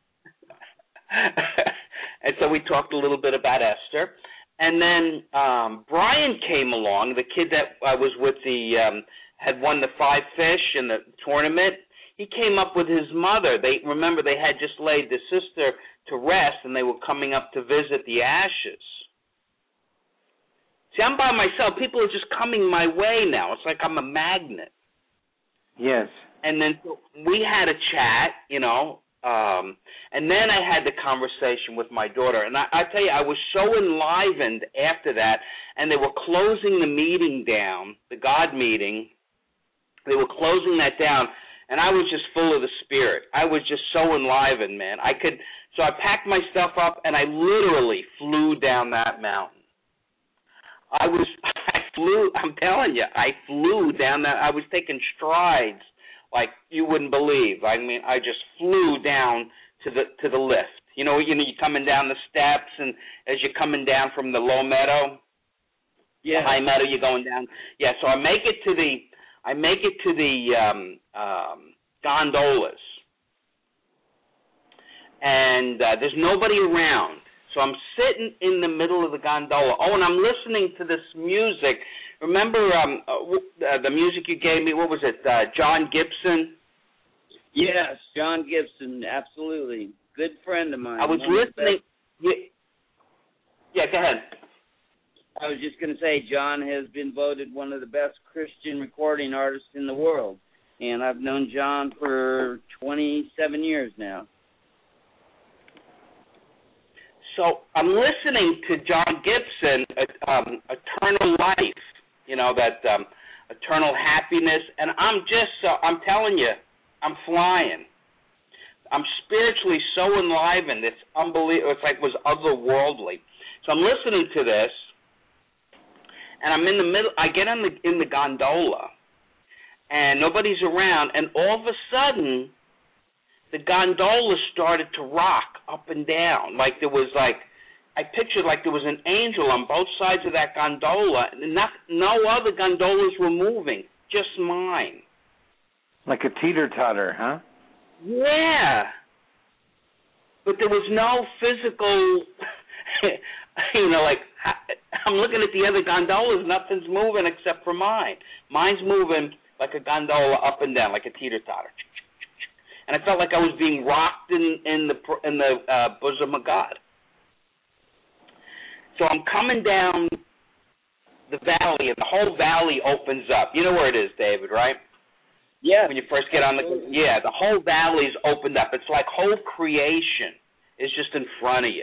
And so we talked a little bit about Esther. And then um, Brian came along, the kid that I was with, the um, had won the five fish in the tournament. He came up with his mother. They remember they had just laid the sister to rest, and they were coming up to visit the ashes. See, I'm by myself. People are just coming my way now. It's like I'm a magnet. Yes. And then we had a chat, you know, um, and then I had the conversation with my daughter. And I, I tell you, I was so enlivened after that, and they were closing the meeting down, the God meeting. They were closing that down, and I was just full of the Spirit. I was just so enlivened, man. I could, so I packed my stuff up, and I literally flew down that mountain. I was, I flew, I'm telling you, I flew down that, I was taking strides like you wouldn't believe. I mean, I just flew down to the to the lift. You know, you know, you're coming down the steps, and as you're coming down from the low meadow, yeah, the high meadow, you're going down. Yeah, so I make it to the, I make it to the um, um, gondolas, and uh, there's nobody around. So I'm sitting in the middle of the gondola. Oh, and I'm listening to this music. Remember um, uh, the music you gave me? What was it? Uh, John Gibson? Yes, John Gibson, absolutely. Good friend of mine. I was listening. Yeah, yeah, go ahead. I was just going to say, John has been voted one of the best Christian recording artists in the world. And I've known John for twenty-seven years now. So I'm listening to John Gibson, uh, um, Eternal Life, you know, that um, eternal happiness, and I'm just, uh, I'm telling you, I'm flying. I'm spiritually so enlivened, it's unbelievable, it's like it was otherworldly. So I'm listening to this, and I'm in the middle, I get in the, in the gondola, and nobody's around, and all of a sudden, the gondola started to rock up and down. Like there was like, I pictured like there was an angel on both sides of that gondola, and not, no other gondolas were moving, just mine. Like a teeter-totter, huh? Yeah. but there was no physical, you know, like, I'm looking at the other gondolas, nothing's moving except for mine. Mine's moving like a gondola up and down, like a teeter-totter. And I felt like I was being rocked in, in the in the uh, bosom of God. So I'm coming down the valley, and the whole valley opens up. You know where it is, David, right? Yeah. When you first get on the, yeah, the whole valley's opened up. It's like whole creation is just in front of you.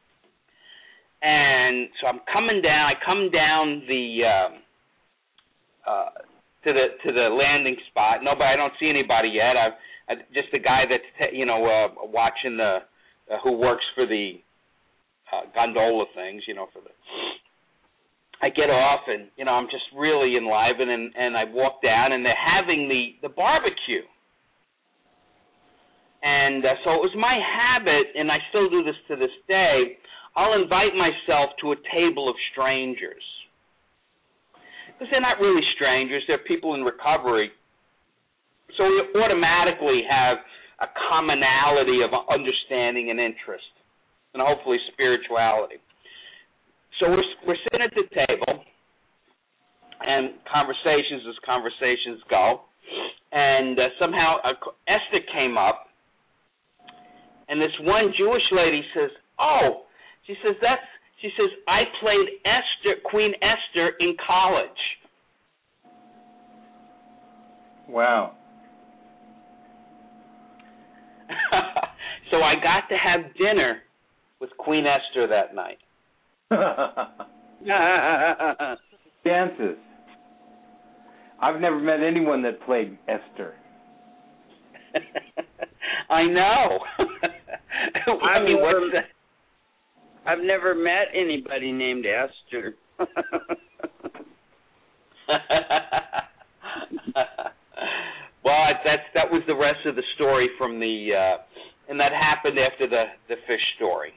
And so I'm coming down. I come down the um, uh, to the to the landing spot. Nobody. I don't see anybody yet. I've I, just the guy that's t- you know uh, watching the uh, who works for the uh, gondola things. You know for the. I get off and you know I'm just really enlivened and, and I walk down and they're having the the barbecue. And uh, so it was my habit, and I still do this to this day. I'll invite myself to a table of strangers. Because they're not really strangers. They're people in recovery. So we automatically have a commonality of understanding and interest, and hopefully spirituality. So we're, we're sitting at the table, and conversations as conversations go. And uh, somehow uh, Esther came up, and this one Jewish lady says, oh, She says that's. She says I played Esther, Queen Esther, in college. Wow. So I got to have dinner with Queen Esther that night. Dances. I've never met anyone that played Esther. I know. I mean, what's that? I've never met anybody named Esther. Well, that's that was the rest of the story from the, uh, and that happened after the, the fish story.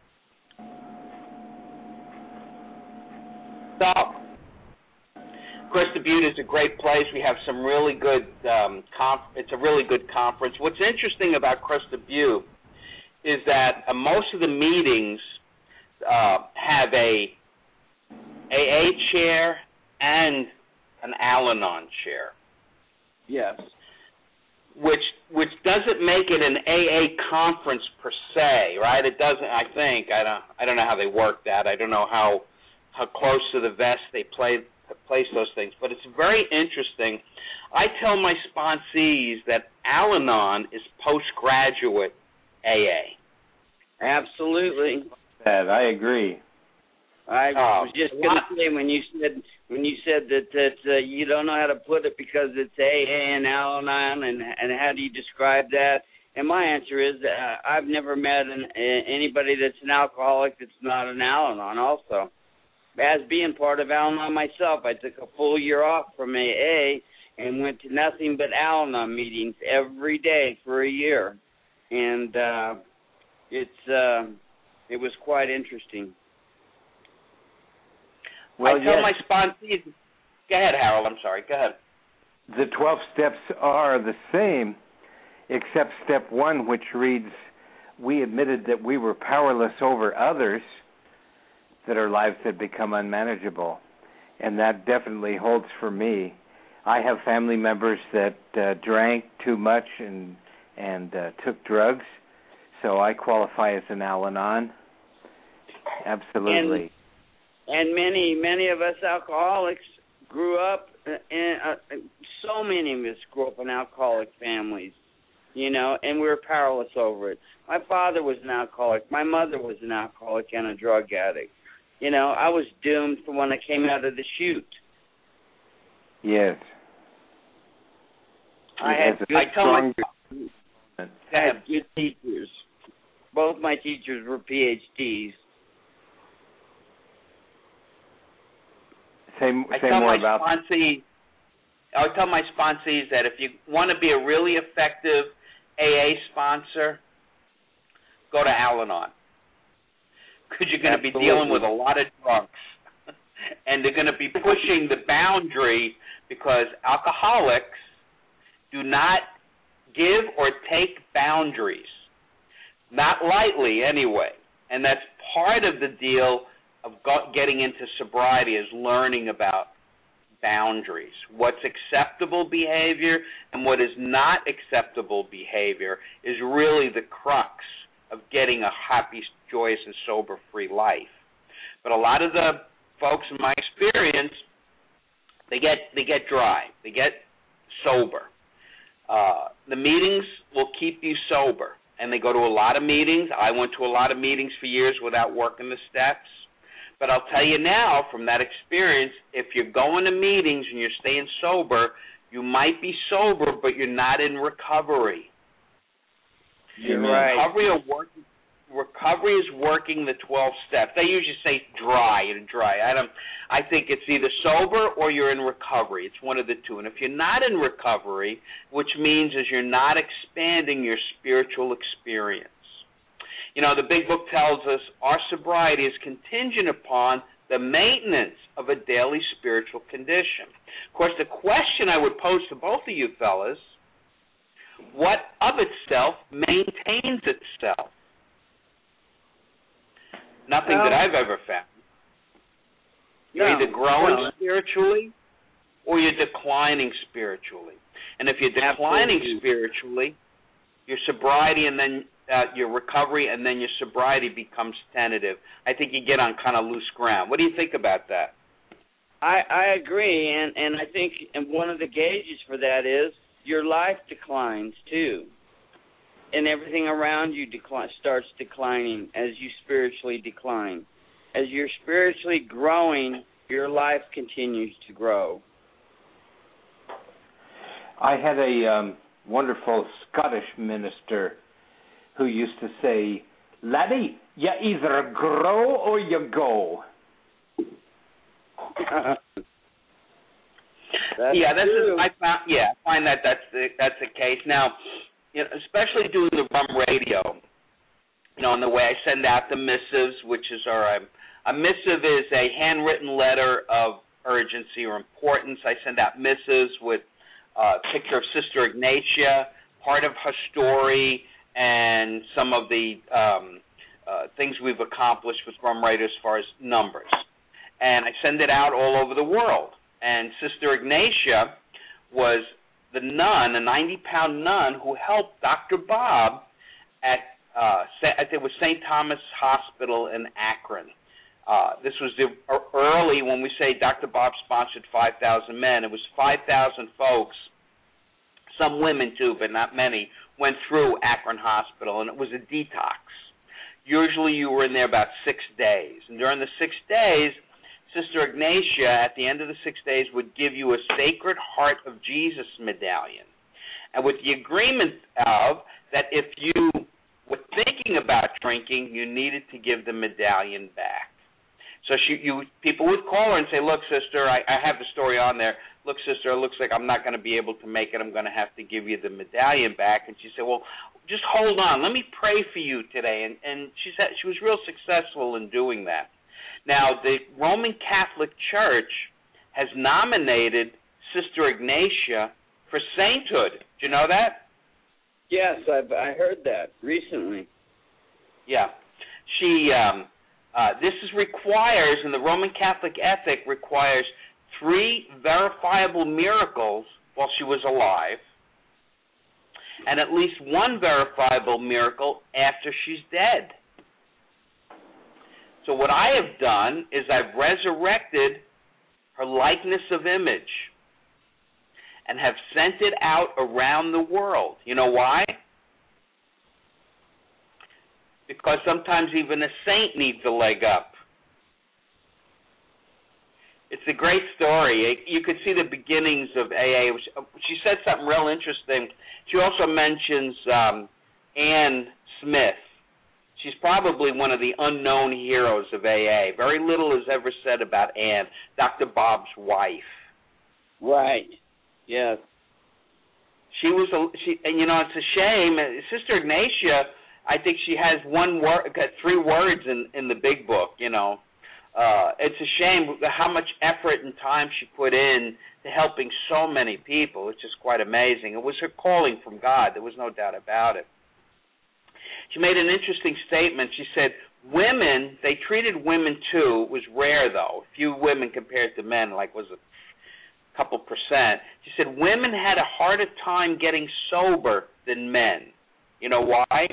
So, Cresta Butte is a great place. We have some really good, um, conf- it's a really good conference. What's interesting about Cresta Butte is that uh, most of the meetings Uh, have a A A chair and an Al-Anon chair. Yes. Which which doesn't make it an A A conference per se, right? It doesn't. I think I don't. I don't know how they work that. I don't know how how close to the vest they play place those things. But it's very interesting. I tell my sponsees that Al-Anon is postgraduate A A. Absolutely. That I agree. I oh, was just going to say when you said when you said that that uh, you don't know how to put it because it's A A and Al-Anon, and and how do you describe that? And my answer is uh, I've never met an, uh, anybody that's an alcoholic that's not an Al-Anon. Also, as being part of Al-Anon myself, I took a full year off from A A and went to nothing but Al-Anon meetings every day for a year, and uh, it's. Uh, It was quite interesting. Well, I tell yes. my sponsees. Go ahead, Harold. I'm sorry. Go ahead. The twelve steps are the same, except step one, which reads, we admitted that we were powerless over others, that our lives had become unmanageable. And that definitely holds for me. I have family members that uh, drank too much and, and uh, took drugs, so I qualify as an Al-Anon. Absolutely. And, and many, many of us alcoholics grew up, in, uh, so many of us grew up in alcoholic families, you know, and we were powerless over it. My father was an alcoholic. My mother was an alcoholic and a drug addict. You know, I was doomed from when I came out of the chute. Yes. I had good, I tell my, I had good teachers. Both my teachers were P H Ds. Say, I say tell more my about sponsee, I tell my sponsees that if you want to be a really effective A A sponsor, go to Al-Anon. Because you're going to be dealing with a lot of drunks. And they're going to be pushing the boundary because alcoholics do not give or take boundaries. not lightly anyway. And that's part of the deal of getting into sobriety, is learning about boundaries, what's acceptable behavior and what is not acceptable behavior is really the crux of getting a happy, joyous, and sober-free life. But a lot of the folks in my experience, they get they get dry, they get sober. Uh, the meetings will keep you sober, and they go to a lot of meetings. I went to a lot of meetings for years without working the steps. But I'll tell you now, from that experience, if you're going to meetings and you're staying sober, you might be sober, but you're not in recovery. You're right. Recovery, are working, recovery is working the twelve steps. They usually say dry and dry. I don't. I think it's either sober or you're in recovery. It's one of the two. And if you're not in recovery, which means is you're not expanding your spiritual experience. You know, the Big Book tells us our sobriety is contingent upon the maintenance of a daily spiritual condition. Of course, the question I would pose to both of you fellas, what of itself maintains itself? Nothing um, that I've ever found. You're no, either growing no. spiritually or you're declining spiritually. And if you're declining Absolutely. spiritually, your sobriety and then Uh, your recovery and then your sobriety becomes tentative. I think you get on kind of loose ground. What do you think about that? I, I agree, and, and I think and one of the gauges for that is your life declines too, and everything around you decline, starts declining as you spiritually decline. As you're spiritually growing, your life continues to grow. I had a um, wonderful Scottish minister who used to say, "Laddie, you either grow or you go." yeah, this is. I found. Yeah, I find that that's the that's the case now. You know, especially doing the rum radio. You know, in the way I send out the missives, which is our um, a missive is a handwritten letter of urgency or importance. I send out missives with a picture of Sister Ignatia, part of her story, and some of the um, uh, things we've accomplished with Rum Radio as far as numbers. And I send it out all over the world. And Sister Ignatia was the nun, a ninety-pound nun, who helped Doctor Bob at, uh, I think it was Saint Thomas Hospital in Akron. Uh, this was the early, when we say Doctor Bob sponsored five thousand men, it was five thousand folks, some women too, but not many, went through Akron Hospital, and it was a detox. Usually you were in there about six days. And during the six days, Sister Ignatia, at the end of the six days, would give you a Sacred Heart of Jesus medallion. And with the agreement of that if you were thinking about drinking, you needed to give the medallion back. So she, you, people would call her and say, "Look, sister, I, I have the story on there. Look, sister, it looks like I'm not going to be able to make it. I'm going to have to give you the medallion back." And she said, "Well, just hold on. Let me pray for you today." And, and she said she was real successful in doing that. Now, the Roman Catholic Church has nominated Sister Ignatia for sainthood. Do you know that? Yes, I've I heard that recently. Yeah. She, um, uh, this is requires, and the Roman Catholic ethic requires three verifiable miracles while she was alive, and at least one verifiable miracle after she's dead. So what I have done is I've resurrected her likeness of image and have sent it out around the world. You know why? Because sometimes even a saint needs a leg up. It's a great story. You could see the beginnings of A A. She said something real interesting. She also mentions um, Ann Smith. She's probably one of the unknown heroes of A A. Very little is ever said about Ann, Doctor Bob's wife. Right. Yes. She was, a, she, and you know, it's a shame. Sister Ignatia, I think she has one word, got three words in, in the Big Book. You know, uh, it's a shame how much effort and time she put in to helping so many people. It's just quite amazing. It was her calling from God. There was no doubt about it. she made an interesting statement. She said women, they treated women too. It was rare, though. Few women compared to men, like was a couple percent. She said women had a harder time getting sober than men. You know why?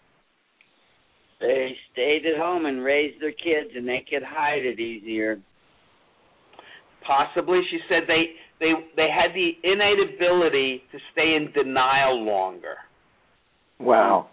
They stayed at home and raised their kids, and they could hide it easier. Possibly. She said they, they, they had the innate ability to stay in denial longer. Wow.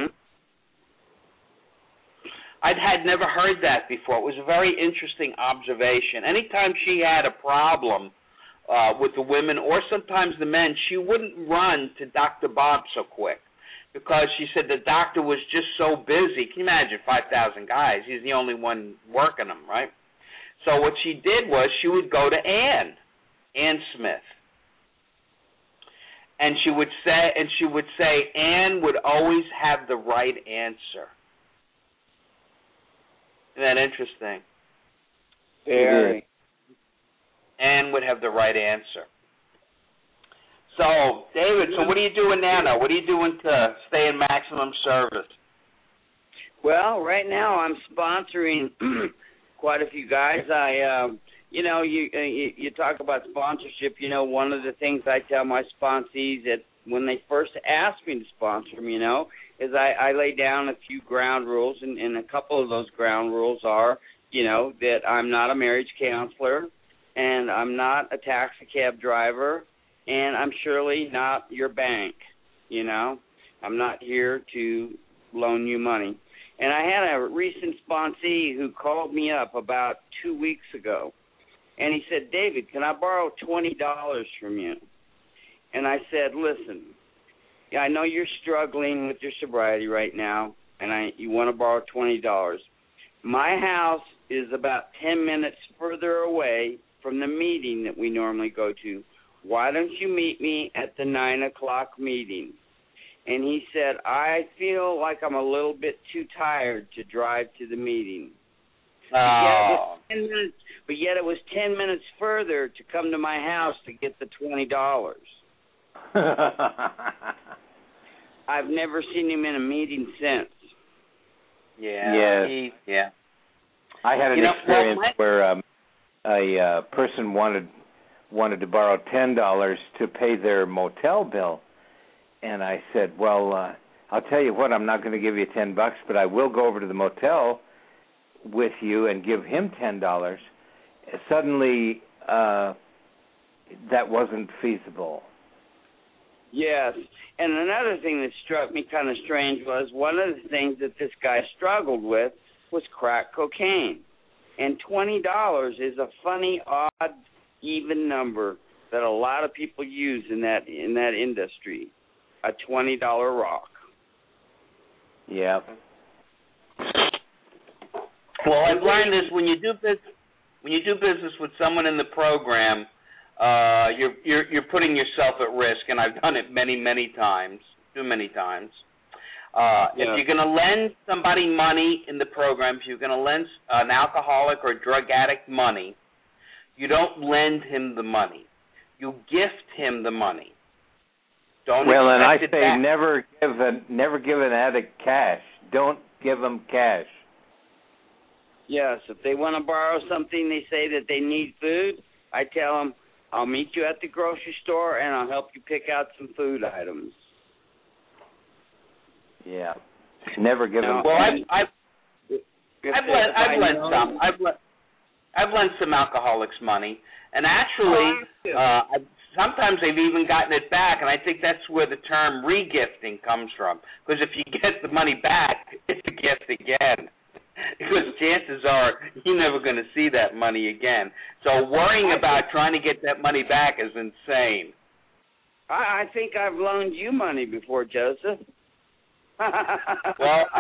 I'd had never heard that before. It was a very interesting observation. Anytime she had a problem uh, with the women or sometimes the men, she wouldn't run to Doctor Bob so quick because she said the doctor was just so busy. Can you imagine five thousand guys? He's the only one working them, right? So what she did was she would go to Ann, Ann Smith. And she would say, and she would say, Ann would always have the right answer. Isn't that interesting? Very. Ann would have the right answer. So, David, so what are you doing now? Now, what are you doing to stay in maximum service? Well, right now I'm sponsoring quite a few guys. I, um, you know, you, uh, you you talk about sponsorship. You know, one of the things I tell my sponsees that when they first ask me to sponsor them, you know, is I, I lay down a few ground rules, and, and a couple of those ground rules are, you know, that I'm not a marriage counselor, and I'm not a taxi cab driver, and I'm surely not your bank, you know. I'm not here to loan you money. And I had a recent sponsee who called me up about two weeks ago, and he said, David, can I borrow twenty dollars from you? And I said, listen, yeah, I know you're struggling with your sobriety right now, and I you want to borrow twenty dollars. My house is about ten minutes further away from the meeting that we normally go to. Why don't you meet me at the nine o'clock meeting? And he said, I feel like I'm a little bit too tired to drive to the meeting. Oh. But, yet it was ten minutes, but yet it was ten minutes further to come to my house to get the twenty dollars. I've never seen him in a meeting since. Yeah. Yes. He, yeah. I had an you know, experience well, where um, a uh, person wanted wanted to borrow ten dollars to pay their motel bill, and I said, "Well, uh, I'll tell you what, I'm not going to give you ten bucks, but I will go over to the motel with you and give him ten dollars." Suddenly, uh, that wasn't feasible. Yes, and another thing that struck me kind of strange was one of the things that this guy struggled with was crack cocaine. And twenty dollars is a funny, odd, even number that a lot of people use in that in that industry, a twenty dollar rock. Yeah. Well, I've learned this when you do business, when you do business with someone in the program, uh, you're you're you're putting yourself at risk, and I've done it many many times, too many times. Uh, yeah. If you're going to lend somebody money in the program, if you're going to lend an alcoholic or drug addict money, you don't lend him the money. You gift him the money. Don't well, and I expect say it back. never give a never give an addict cash. Don't give them cash. Yes, if they want to borrow something, they say that they need food, I tell them, I'll meet you at the grocery store and I'll help you pick out some food items. Yeah. Never give them. Well, I've I've, I've lent I've lent some I've lent I've lent some alcoholics money, and actually, uh, I've, sometimes they've even gotten it back, and I think that's where the term regifting comes from. Because if you get the money back, it's a gift again. Because chances are you're never going to see that money again. So worrying about trying to get that money back is insane. I, I think I've loaned you money before, Joseph. Well,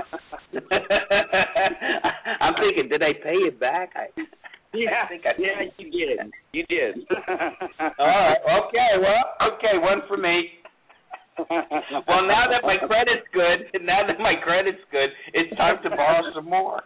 I'm thinking, did I pay it back? I, yeah, I think I yeah, you did. You did. All right. Okay. Well, okay. One for me. Well, now that my credit's good, now that my credit's good, it's time to borrow some more.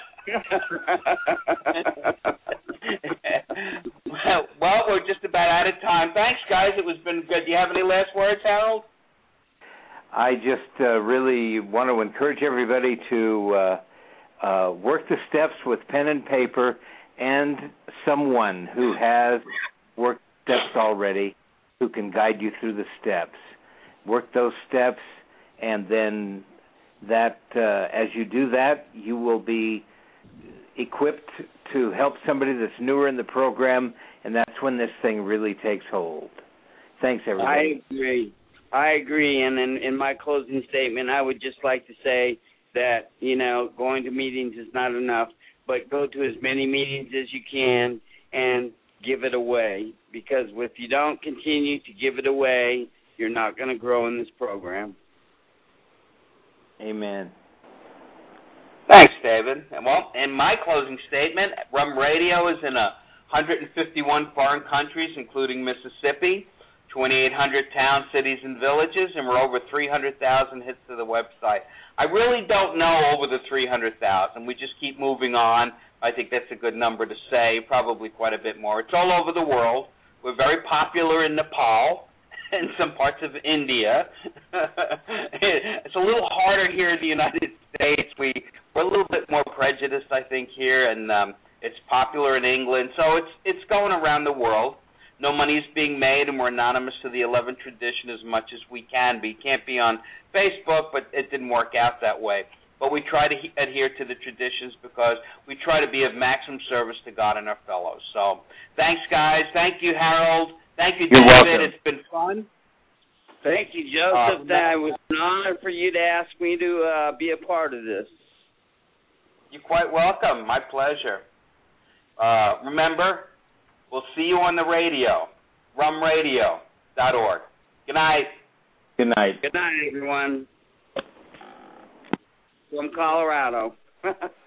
well, well, we're just about out of time. Thanks, guys. It was been good. Do you have any last words, Harold? I just uh, really want to encourage everybody to uh, uh, work the steps with pen and paper and someone who has worked steps already who can guide you through the steps. Work those steps, and then that uh, as you do that, you will be equipped to help somebody that's newer in the program, and that's when this thing really takes hold. Thanks, everybody. I agree. I agree, and in, in my closing statement, I would just like to say that, you know, going to meetings is not enough, but go to as many meetings as you can and give it away, because if you don't continue to give it away, you're not going to grow in this program. Amen. Thanks, David. And well, in my closing statement, Rum Radio is in a one hundred fifty-one foreign countries, including Mississippi, twenty-eight hundred towns, cities, and villages, and we're over three hundred thousand hits to the website. I really don't know over the three hundred thousand. We just keep moving on. I think that's a good number to say, probably quite a bit more. It's all over the world. We're very popular in Nepal and some parts of India. It's a little harder here in the United States. We, we're a little bit more prejudiced, I think, here, and um, it's popular in England. So it's it's going around the world. No money is being made, and we're anonymous to the eleventh tradition as much as we can be. Can't be on Facebook, but it didn't work out that way. But we try to he- adhere to the traditions because we try to be of maximum service to God and our fellows. So thanks, guys. Thank you, Harold. Thank you, You're David. welcome. It's been fun. Thank you, Joseph. Uh, that was an honor for you to ask me to uh, be a part of this. You're quite welcome. My pleasure. Uh, remember, we'll see you on the radio, rum radio dot org. Good night. Good night. Good night, everyone. From Colorado.